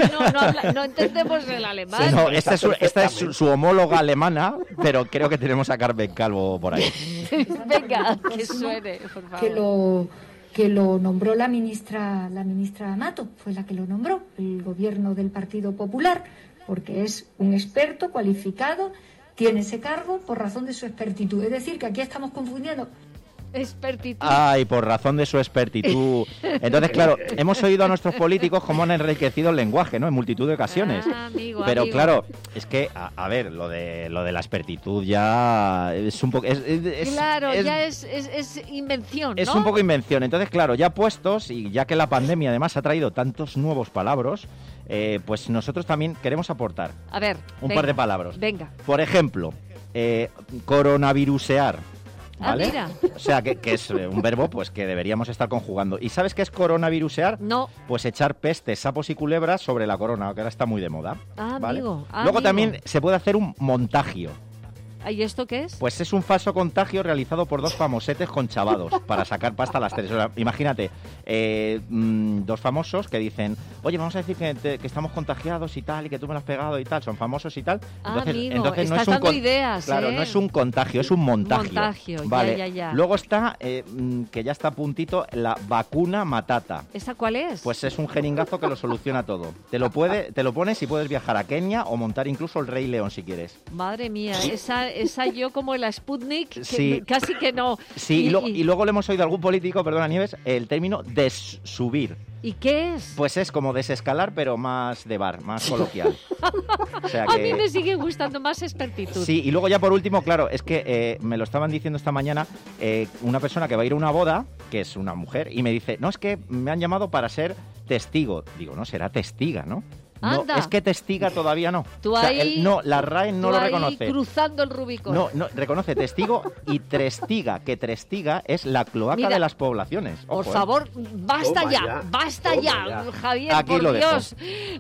entendemos el alemán. Sí, no, esta es su homóloga alemana, pero creo que tenemos a Carmen Calvo por ahí. Venga, que suene, por favor. Que lo nombró la ministra Mato, fue la que lo nombró, el gobierno del Partido Popular, porque es un experto cualificado, tiene ese cargo por razón de su expertitud. Es decir, que aquí estamos confundiendo. Expertitud. Ay, por razón de su expertitud. Entonces, claro, hemos oído a nuestros políticos cómo han enriquecido el lenguaje, ¿no? En multitud de ocasiones. Pero claro, es que, a ver, lo de la expertitud ya es un poco... ya es invención, ¿no? Es un poco invención. Entonces, claro, ya puestos, y ya que la pandemia además ha traído tantos nuevos palabras, pues nosotros también queremos aportar par de palabras. Venga. Por ejemplo, coronavirusear. ¿Vale? Mira. O sea, que es un verbo pues que deberíamos estar conjugando. ¿Y sabes qué es coronavirusear? No. Pues echar pestes, sapos y culebras sobre la corona, que ahora está muy de moda. ¿vale? Luego también se puede hacer un montagio. ¿Y esto qué es? Pues es un falso contagio realizado por dos famosetes conchavados para sacar pasta a las 3 horas. Imagínate, dos famosos que dicen, oye, vamos a decir que estamos contagiados y tal, y que tú me lo has pegado y tal, son famosos y tal. Entonces no es dando ideas, claro, no es un contagio, es un montagio. Vale. Ya. Luego está, que ya está a puntito, la vacuna matata. ¿Esa cuál es? Pues es un jeringazo que lo soluciona todo. Te lo pones y puedes viajar a Kenia o montar incluso el Rey León si quieres. Madre mía, esa esa yo como la Sputnik, que Sí. casi que no. Sí, y luego le hemos oído a algún político, perdona Nieves, el término desubir. ¿Y qué es? Pues es como desescalar, pero más de bar, más coloquial. O sea A que... mí me sigue gustando más expertitud. Sí, y luego ya por último, claro, es que me lo estaban diciendo esta mañana una persona que va a ir a una boda, que es una mujer, y me dice, no, es que me han llamado para ser testigo. Digo, no, será testiga, ¿no? No, Anda. es que testiga todavía no. Tú O sea, ahí- no, la RAE no Tú lo ahí reconoce. cruzando el Rubicón. No, reconoce testigo y trestiga, que trestiga es la cloaca Mira, de las poblaciones. Por Ojo, favor, basta Toma ya, ya, basta toma ya, ya. Javier, Aquí por lo dejo. Dios.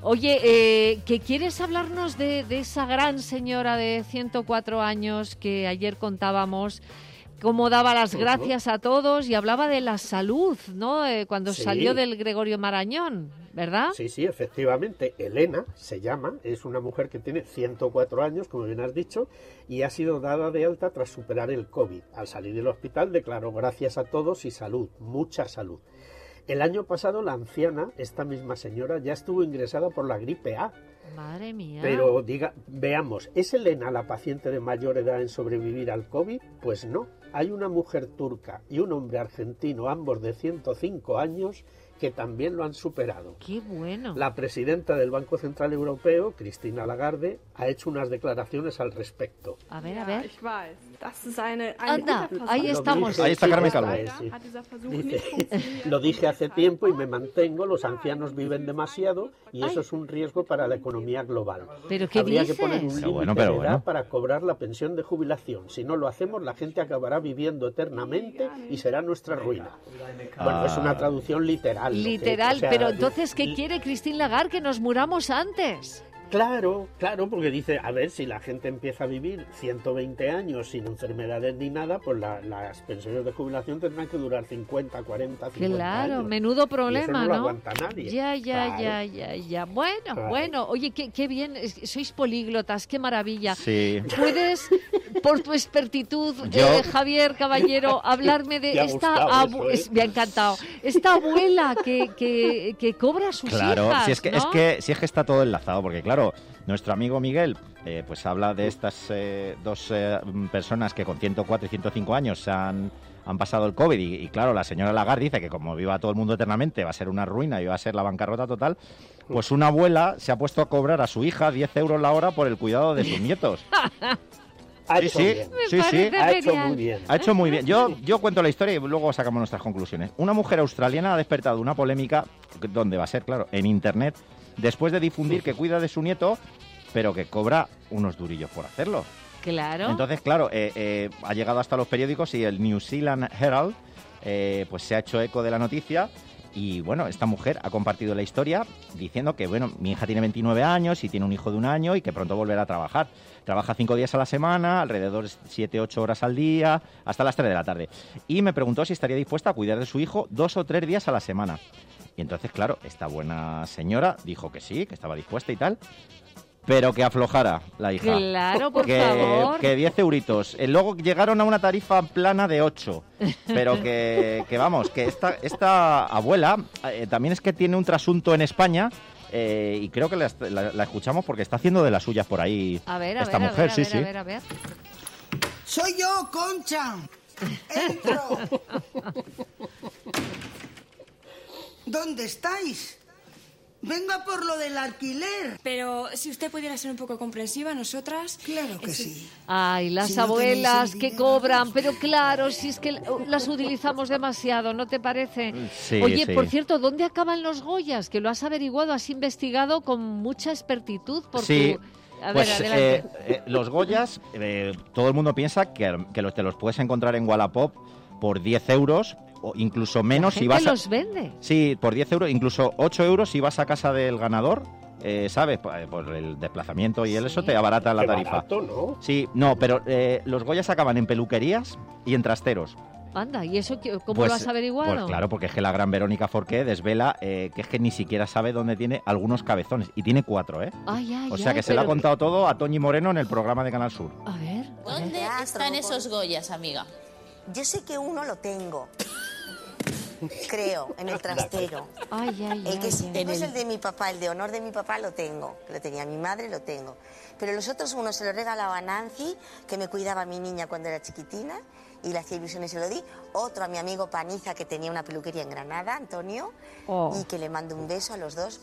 Oye, ¿que quieres hablarnos de esa gran señora de 104 años que ayer contábamos? Cómo daba las gracias a todos y hablaba de la salud, ¿no? Cuando Sí. salió del Gregorio Marañón, ¿verdad? Sí, sí, efectivamente. Elena se llama, es una mujer que tiene 104 años, como bien has dicho, y ha sido dada de alta tras superar el COVID. Al salir del hospital declaró gracias a todos y salud, mucha salud. El año pasado la anciana, esta misma señora, ya estuvo ingresada por la gripe A. Madre mía. Pero veamos, ¿es Elena la paciente de mayor edad en sobrevivir al COVID? Pues no. Hay una mujer turca y un hombre argentino, ambos de 105 años, que también lo han superado. ¡Qué bueno! La presidenta del Banco Central Europeo, Cristina Lagarde, ha hecho unas declaraciones al respecto. A ver, a Ja, ver. ich weiß. Das ist eine Anda, guter Versuch. ahí estamos. Ahí está Carmen Calvo. Hat dieser Versuch Dice, nicht funktioniert. lo dije hace tiempo y me mantengo, los ancianos viven demasiado y eso es un riesgo para la economía global. ¿Pero qué Habría dices? que poner un Pero límite bueno, de pero edad bueno. para cobrar la pensión de jubilación. Si no lo hacemos, la gente acabará viviendo eternamente y será nuestra ruina. Bueno, es una traducción literal. lo que- Literal, o sea, pero entonces, ¿qué quiere Christine Lagarde? Que nos muramos antes. Claro, porque dice, a ver, si la gente empieza a vivir 120 años sin enfermedades ni nada, pues las pensiones de jubilación tendrán que durar 50, 40, 50 Claro, años. menudo Y eso problema, no lo ¿no? aguanta nadie. Ya. Bueno, Claro. bueno, oye, qué bien, sois políglotas, qué maravilla. Sí. ¿Puedes, por tu expertitud, Yo- Javier Caballero, hablarme de Te ha esta gustado eso, ¿eh? me ha encantado, esta abuela que cobra a sus Claro, hijas, si es que, ¿no? si es que está todo enlazado, porque claro, nuestro amigo Miguel pues habla de estas dos personas que con 104 y 105 años han pasado el COVID y claro, la señora Lagarde dice que como viva todo el mundo eternamente va a ser una ruina y va a ser la bancarrota total, pues una abuela se ha puesto a cobrar a su hija 10 euros la hora por el cuidado de sus nietos. Ha Sí, hecho sí, bien. sí, sí. Ha hecho muy bien. Ha hecho muy bien. Yo cuento la historia y luego sacamos nuestras conclusiones. Una mujer australiana ha despertado una polémica, donde va a ser, claro, en Internet, después de difundir que cuida de su nieto, pero que cobra unos durillos por hacerlo. Claro. Entonces, claro, ha llegado hasta los periódicos y el New Zealand Herald pues se ha hecho eco de la noticia. Y bueno, esta mujer ha compartido la historia diciendo que, bueno, mi hija tiene 29 años y tiene un hijo de 1 año y que pronto volverá a trabajar. Trabaja 5 días a la semana, alrededor de 7-8 horas al día, hasta las 3 de la tarde. Y me preguntó si estaría dispuesta a cuidar de su hijo 2 o 3 días a la semana. Y entonces, claro, esta buena señora dijo que sí, que estaba dispuesta y tal, pero que aflojara la hija. Claro, por que, favor. Que 10 euritos. Luego llegaron a una tarifa plana de 8. Pero que vamos, que esta abuela también es que tiene un trasunto en España y creo que la escuchamos porque está haciendo de las suyas por ahí A ver, esta mujer, sí. a ver. Soy yo, Concha. Entro. ¿Dónde estáis? Venga por lo del alquiler. Pero si usted pudiera ser un poco comprensiva, nosotras... Claro que sí. Ay, las Si no abuelas tenéis el que cobran, pero claro, si es que las utilizamos demasiado, ¿no te parece? Sí, Oye, sí. por cierto, ¿dónde acaban los Goyas? Que lo has averiguado, has investigado con mucha expertitud por Sí. tu... A ver, Pues adelante. los Goyas, todo el mundo piensa que te los puedes encontrar en Wallapop por 10 euros o incluso menos La si gente vas a... los vende. Sí, por 10 euros, incluso 8 euros si vas a casa del ganador, ¿sabes? Por el desplazamiento y eso te abarata la Qué tarifa. barato, ¿no? Sí, no, pero los Goyas acaban en peluquerías y en trasteros. Anda, ¿y eso cómo Pues, lo has averiguado? Pues claro, porque es que la gran Verónica Forqué desvela que es que ni siquiera sabe dónde tiene algunos cabezones. Y tiene 4, ¿eh? Ay, ay, O sea que ay, se lo ha pero- contado todo a Toñi Moreno en el programa de Canal Sur. A ver. ¿Dónde están esos Goyas, amiga? Yo sé que uno lo tengo. creo, en el trastero. El de mi papá, el de honor de mi papá lo tengo, lo tenía mi madre, lo tengo. Pero los otros, uno se lo regalaba a Nancy, que me cuidaba a mi niña cuando era chiquitina, y le hacía ilusiones y se lo di. Otro a mi amigo Paniza, que tenía una peluquería en Granada, Antonio, y que le mando un beso a los dos.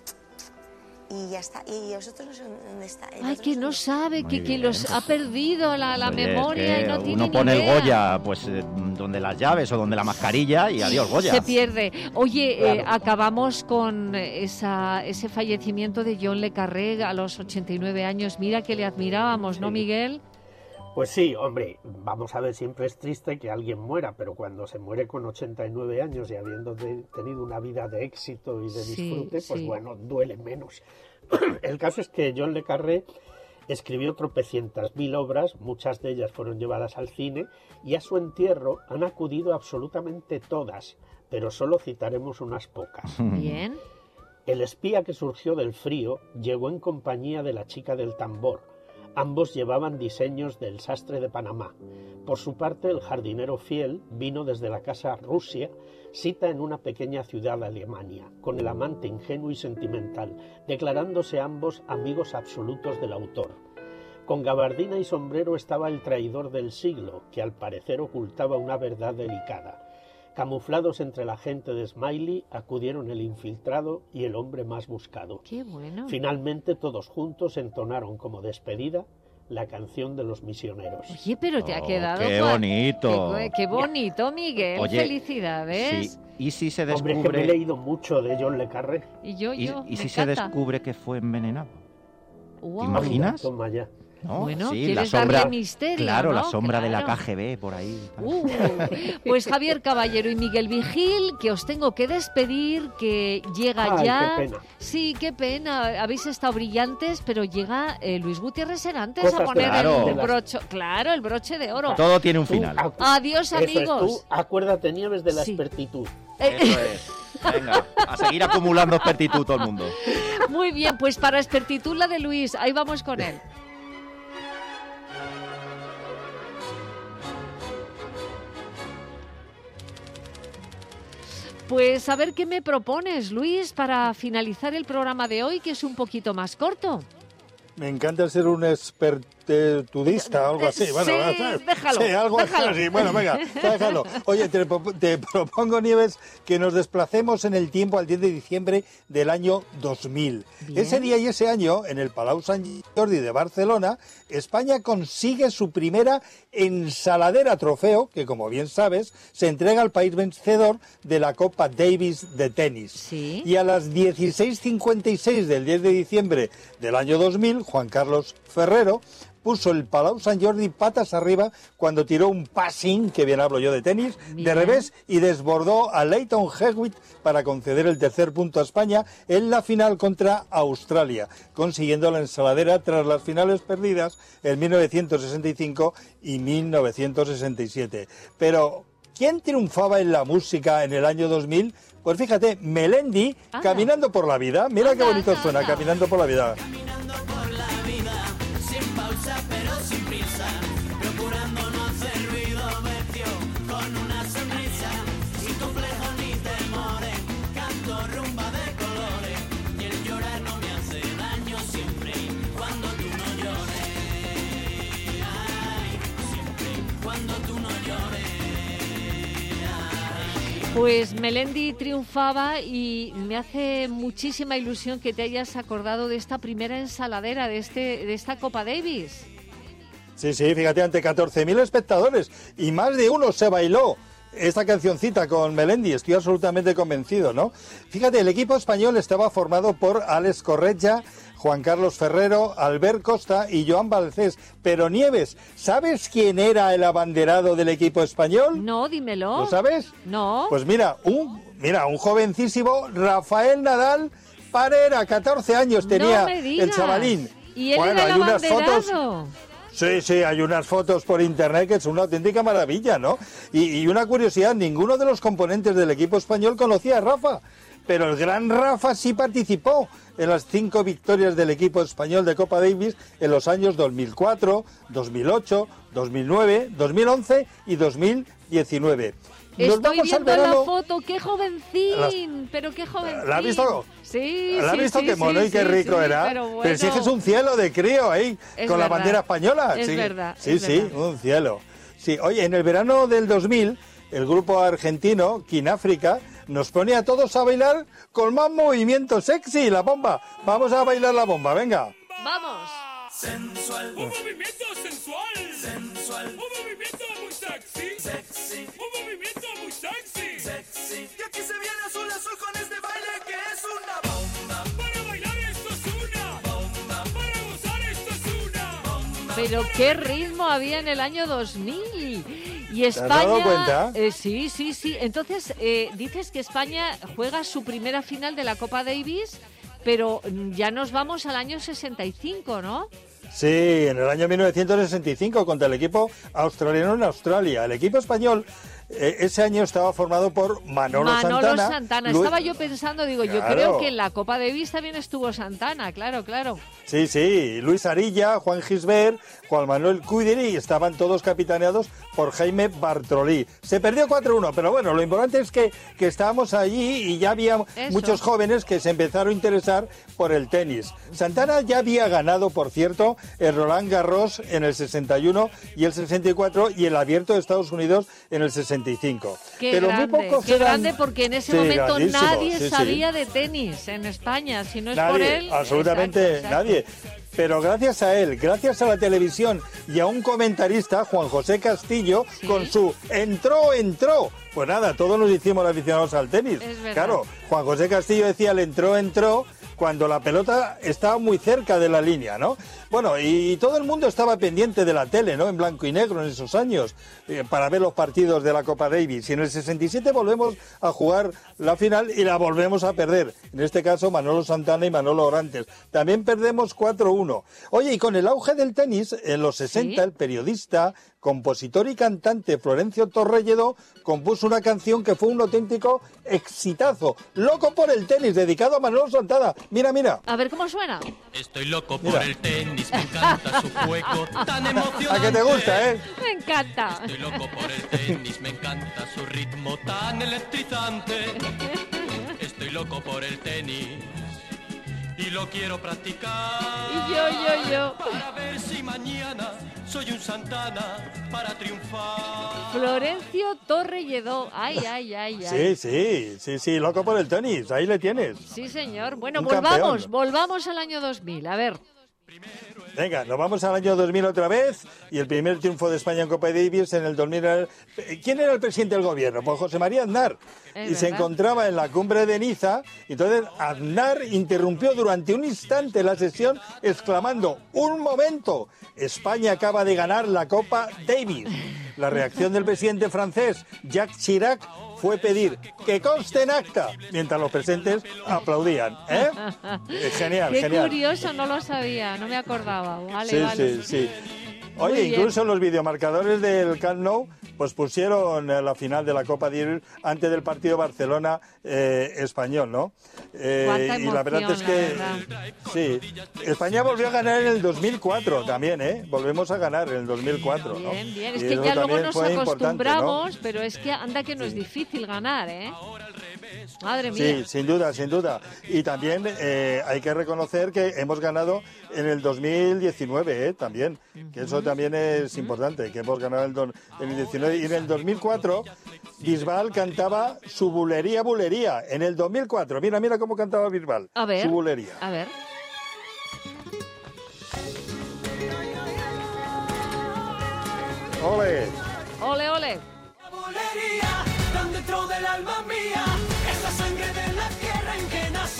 Y ya está. ¿Y vosotros no sé dónde está? Que no sabe, que los ha perdido la memoria y no tiene uno pone ni idea. el Goya, pues donde las llaves o donde la mascarilla y adiós Goya. Se pierde. Oye, acabamos con ese fallecimiento de John le Carré a los 89 años. Mira que le admirábamos, ¿no, Miguel? Pues sí, hombre, vamos a ver, siempre es triste que alguien muera, pero cuando se muere con 89 años y habiendo tenido una vida de éxito y de disfrute, pues bueno, duele menos. El caso es que John le Carré escribió tropecientas mil obras, muchas de ellas fueron llevadas al cine, y a su entierro han acudido absolutamente todas, pero solo citaremos unas pocas. Bien. El espía que surgió del frío llegó en compañía de la chica del tambor. Ambos llevaban diseños del sastre de Panamá. Por su parte, el jardinero fiel vino desde la casa Rusia, sita en una pequeña ciudad de Alemania, con el amante ingenuo y sentimental, declarándose ambos amigos absolutos del autor. Con gabardina y sombrero estaba el traidor del siglo, que al parecer ocultaba una verdad delicada. Camuflados entre la gente de Smiley, acudieron el infiltrado y el hombre más buscado. ¡Qué bueno! Finalmente, todos juntos entonaron como despedida la canción de los misioneros. Oye, pero te ha quedado... ¡Qué bonito! ¡Qué bonito, Miguel! Oye, ¡Felicidades! Sí. ¿Y si se descubre... Hombre, que me he leído mucho de John le Carré. ¿Y yo? ¿Y si se descubre que fue envenenado? Wow. ¿Te imaginas? Toma ya. ¿No? Bueno, sí, quieres la sombra, darle misterio, claro, ¿no? la sombra de la Claro. KGB por ahí. Pues Javier Caballero y Miguel Vigil, que os tengo que despedir, que llega ya. Qué pena. Sí, qué pena. Habéis estado brillantes, pero llega Luis Gutiérrez Serantes Cosas a poner claro. el broche, claro, el broche de oro. Todo tiene un final. Adiós, Eso amigos. es, tú acuérdate, Nieves, de la expertitud. Eso es. Venga, a seguir acumulando expertitud todo el mundo. Muy bien, pues para expertitud la de Luis, ahí vamos con él. Pues a ver qué me propones, Luis, para finalizar el programa de hoy, que es un poquito más corto. Me encanta ser un expertudista, algo así. Bueno, déjalo, sí, algo déjalo. así. Bueno, venga, déjalo. Oye, te propongo, Nieves, que nos desplacemos en el tiempo al 10 de diciembre del año 2000. Bien. Ese día y ese año, en el Palau Sant Jordi de Barcelona, España consigue su primera ensaladera trofeo, que como bien sabes, se entrega al país vencedor de la Copa Davis de tenis. Sí. Y a las 16:56 del 10 de diciembre del año 2000, Juan Carlos Ferrero puso el Palau Sant Jordi patas arriba cuando tiró un passing, que bien hablo yo de tenis, de revés y desbordó a Lleyton Hewitt para conceder el tercer punto a España en la final contra Australia, consiguiendo la ensaladera tras las finales perdidas en 1965 y 1967. Pero ¿quién triunfaba en la música en el año 2000? Pues fíjate, Melendi, Caminando por la vida. Mira qué bonito suena, Caminando por la vida. Sin pausa pero sin prisa, procurando no hacer ruido, vertió con una sonrisa, sin complejos ni temores, canto rumba de colores, y el llorar no me hace daño siempre, cuando tú no llores, ay, siempre, cuando tú no llores. Pues Melendi triunfaba y me hace muchísima ilusión que te hayas acordado de esta primera ensaladera, de esta Copa Davis. Sí, fíjate, ante 14.000 espectadores y más de uno se bailó esta cancioncita con Melendi, estoy absolutamente convencido, ¿no? Fíjate, el equipo español estaba formado por Alex Corretja, Juan Carlos Ferrero, Albert Costa y Joan Balcés. Pero Nieves, ¿sabes quién era el abanderado del equipo español? No, dímelo. ¿Lo sabes? No. Pues mira, un jovencísimo Rafael Nadal Parera, 14 años tenía No me digas. el chavalín. Y él Bueno, era el hay unas abanderado. fotos. Sí, hay unas fotos por internet que es una auténtica maravilla, ¿no? Y una curiosidad, ninguno de los componentes del equipo español conocía a Rafa, pero el gran Rafa sí participó en las 5 victorias del equipo español de Copa Davis en los años 2004, 2008, 2009, 2011 y 2019. Estoy viendo la foto, qué jovencín, pero qué jovencín. ¿La has visto? Sí, ¿La has visto qué mono y qué rico era? Pero, bueno, pero si es que es un cielo de crío ahí, con la bandera española. Es verdad. Sí, un cielo. Sí, oye, en el verano del 2000, el grupo argentino, Kináfrica, nos pone a todos a bailar con más movimiento sexy, la bomba. Vamos a bailar la bomba, venga. ¡Vamos! Sensual, un movimiento sensual. Sensual, un movimiento muy sexy. Sexy, un movimiento muy sexy. Sexy, y aquí se viene azul azul con este baile que es una bomba. Para bailar esto es una bomba. Para gozar esto es una bomba. Pero qué ritmo había en el año 2000. Y España... ¿Te has dado cuenta? Sí. Entonces, dices que España juega su primera final de la Copa Davis, pero ya nos vamos al año 65, ¿no? Sí, en el año 1965 contra el equipo australiano en Australia. El equipo español ese año estaba formado por Manolo Santana. Estaba yo pensando, digo, Claro. yo creo que en la Copa Davis también estuvo Santana, claro. Sí, Luis Arilla, Juan Gisbert, Juan Manuel Cuideri, estaban todos capitaneados por Jaime Bartolí. Se perdió 4-1, pero bueno, lo importante es que estábamos allí y ya había muchos jóvenes que se empezaron a interesar por el tenis. Santana ya había ganado, por cierto, el Roland Garros en el 61 y el 64 y el Abierto de Estados Unidos en el 65. Qué pero grande, muy pocos qué eran... grande, porque en ese Sí, momento grandísimo, nadie sí. sabía de tenis en España, si no es Nadie, por él... absolutamente Exacto. nadie. Pero gracias a él, gracias a la televisión y a un comentarista, Juan José Castillo, con su entró. Pues nada, todos nos hicimos aficionados al tenis. Es verdad. Claro, Juan José Castillo decía el entró, cuando la pelota estaba muy cerca de la línea, ¿no? Bueno, y todo el mundo estaba pendiente de la tele, ¿no? En blanco y negro en esos años, para ver los partidos de la Copa Davis. Y en el 67 volvemos a jugar la final y la volvemos a perder. En este caso, Manolo Santana y Manolo Orantes. También perdemos 4-1. Oye, y con el auge del tenis, en los 60, el periodista, compositor y cantante Florencio Torrelledó compuso una canción que fue un auténtico exitazo. Loco por el tenis, dedicado a Manolo Santana. Mira. A ver cómo suena. Estoy loco por el tenis, me encanta su juego tan emocionante. ¿A qué te gusta, Me encanta. Estoy loco por el tenis, me encanta su ritmo tan electrizante. Estoy loco por el tenis y lo quiero practicar. Y yo. Para ver si mañana soy un Santana para triunfar. Florencio Torrelledó. Ay. Sí, loco por el tenis, ahí le tienes. Sí, señor. Bueno, Un volvamos al año 2000. A ver. Venga, nos vamos al año 2000 otra vez y el primer triunfo de España en Copa Davis en el 2000. ¿Quién era el presidente del gobierno? Pues José María Aznar. Es Y se verdad. encontraba en la cumbre de Niza y entonces Aznar interrumpió durante un instante la sesión exclamando: ¡un momento! España acaba de ganar la Copa Davis. La reacción del presidente francés, Jacques Chirac, fue pedir que conste en acta, mientras los presentes aplaudían. Genial. Qué curioso, no lo sabía, no me acordaba. Vale. Sí. Muy Oye, bien. incluso los videomarcadores del Camp Nou pues pusieron la final de la Copa Davis antes del partido Barcelona español, ¿no? Cuánta y la verdad emoción, es que la verdad. sí, España volvió a ganar en el 2004 también, Volvemos a ganar en el 2004, ¿no? Bien. Es Y que eso ya luego también nos fue importante, acostumbramos, ¿no? pero es que anda que no es difícil ganar, ¿eh? Madre mía. Sí, sin duda. Y también hay que reconocer que hemos ganado en el 2019, también, que eso también es importante, que hemos ganado en el 19. Y en el 2004, Bisbal cantaba su bulería. En el 2004, mira cómo cantaba Bisbal. A ver. Su bulería. A ver. ¡Ole! Ole. Bulería, tan dentro del alma mía, es la sangre de la tierra en que nací.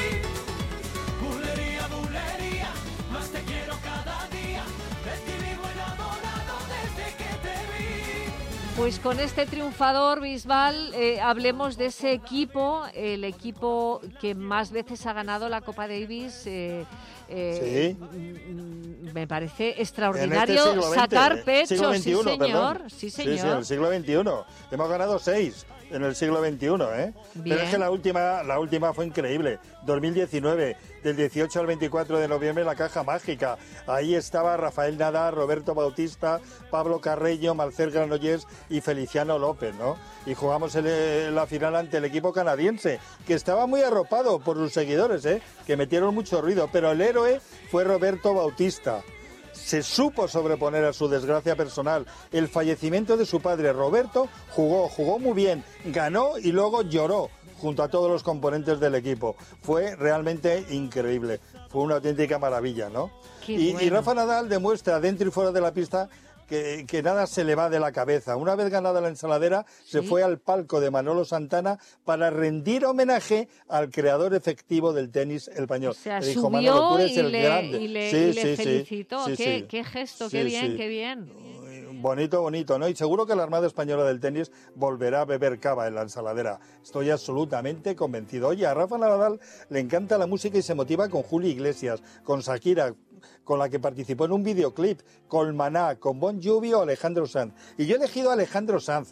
Bulería, más te quiero cada día, de ti vivo enamorado desde que te vi. Pues con este triunfador, Bisbal, hablemos de ese equipo, el equipo que más veces ha ganado la Copa Davis. Sí. Me parece En este extraordinario siglo XX, sacar pecho, siglo XXI, sí señor, perdón. sí Sí, señor. en el siglo XXI. Hemos ganado 6 en el siglo XXI, Pero Bien. es que la última fue increíble. 2019, del 18 al 24 de noviembre en la Caja Mágica. Ahí estaba Rafael Nadal, Roberto Bautista, Pablo Carreño, Marcel Granollers y Feliciano López, ¿no? Y jugamos la final ante el equipo canadiense, que estaba muy arropado por sus seguidores, que metieron mucho ruido, pero el héroe fue Roberto Bautista. Se supo sobreponer a su desgracia personal. El fallecimiento de su padre, Roberto, jugó muy bien, ganó y luego lloró junto a todos los componentes del equipo. Fue realmente increíble, fue una auténtica maravilla, ¿no? Y Rafa Nadal demuestra dentro y fuera de la pista que nada se le va de la cabeza. Una vez ganada la ensaladera, se fue al palco de Manolo Santana para rendir homenaje al creador efectivo del tenis español. O sea, le dijo, subió Manolo, tú eres el y grande. le felicitó. Qué gesto, qué bien, qué bien. Bonito, ¿no? Y seguro que la Armada Española del Tenis volverá a beber cava en la ensaladera. Estoy absolutamente convencido. Oye, a Rafa Nadal le encanta la música y se motiva con Julio Iglesias, con Shakira, con la que participó en un videoclip, con Maná, con Bon Jovi o Alejandro Sanz. Y yo he elegido a Alejandro Sanz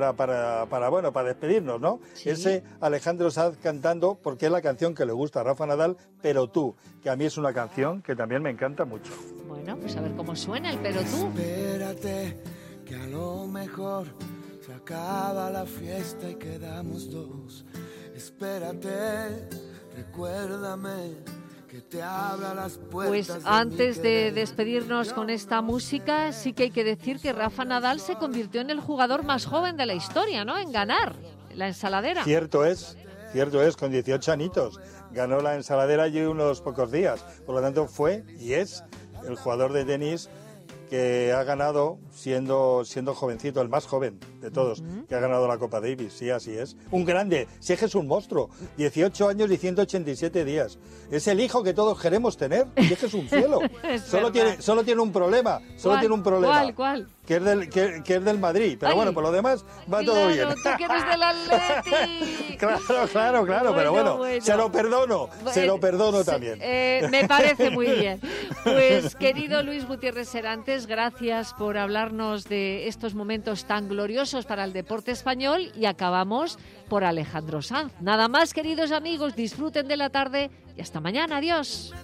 para despedirnos, ¿no? Sí. Ese Alejandro Sanz cantando, porque es la canción que le gusta a Rafa Nadal, Pero tú, que a mí es una canción que también me encanta mucho. Bueno, pues a ver cómo suena el Pero tú. Espérate, que a lo mejor se acaba la fiesta y quedamos dos. Espérate, recuérdame. Que te abra las puertas. Pues antes de despedirnos con esta música, sí que hay que decir que Rafa Nadal se convirtió en el jugador más joven de la historia, ¿no? En ganar la ensaladera. Cierto es, con 18 añitos. Ganó la ensaladera y unos pocos días. Por lo tanto, fue y es el jugador de tenis que ha ganado siendo jovencito, el más joven de todos, que ha ganado la Copa Davis. Sí, así es. Un grande, si es que es un monstruo. 18 años y 187 días. Es el hijo que todos queremos tener. Y es que es un cielo. Solo tiene un problema. ¿Cuál? Que es del Madrid. Pero bueno, por lo demás va todo bien. Tú que eres del Atleti. Claro. Pero bueno, se lo perdono también. Me parece muy bien. Pues, querido Luis Gutiérrez Serantes, gracias por hablarnos de estos momentos tan gloriosos para el deporte español y acabamos por Alejandro Sanz. Nada más, queridos amigos, disfruten de la tarde y hasta mañana. Adiós.